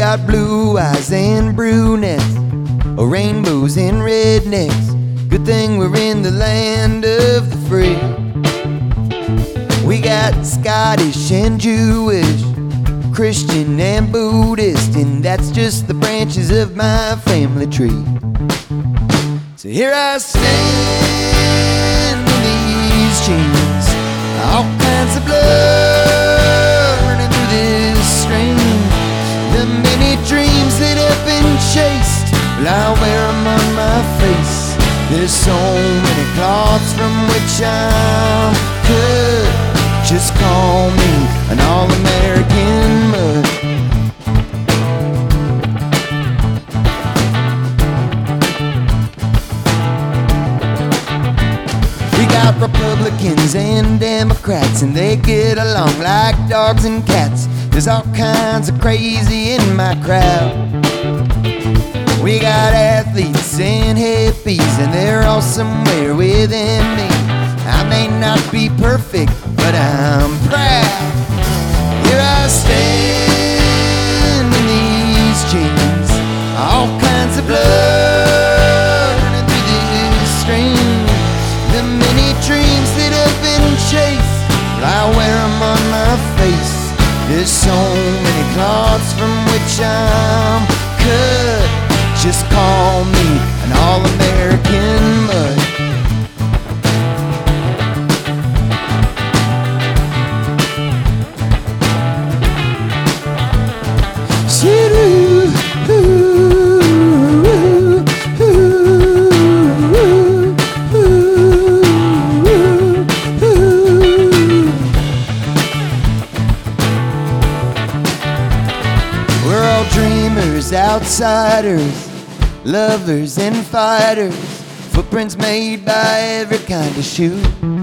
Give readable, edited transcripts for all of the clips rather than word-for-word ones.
got blue eyes and brunettes, rainbows and rednecks. Good thing we're in the land of the free. We got Scottish and Jewish, Christian and Buddhist, and that's just the branches of my family tree. So here I stand in these chains, all kinds of blood running through this stream. The many dreams that have been chased, well, I wear them on my face. There's so many cloths from which I'm cut. Just call me an all-American mud. We got Republicans and Democrats, and they get along like dogs and cats. There's all kinds of crazy in my crowd. We got athletes and hippies, and they're all somewhere within me. I may not be perfect, but I'm proud. Here I stand in these chains, all kinds of blood running through this stream. The many dreams that have been chased, well, I wear them on my face. There's so many cloths from which I'm cut. Just call me an all-American mud. We're all dreamers, outsiders, lovers and fighters, footprints made by every kind of shoe.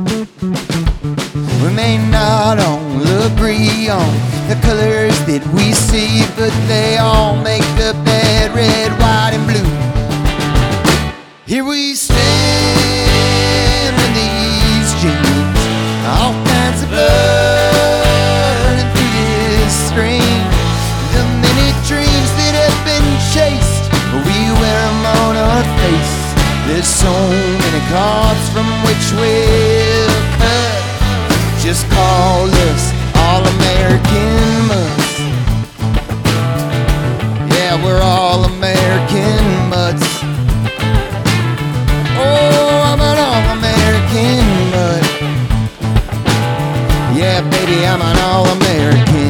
We may not all agree on the colors that we see, but they all make up that red, white, and blue. Here we stand in these jeans, all kinds of blood running through this stream. The many dreams that have been chased, we wear them on our face. There's so many cloths from which we'll cut. Just call us all-American muds. Yeah, we're all-American muds. Oh, I'm an all-American mud. Yeah, baby, I'm an all-American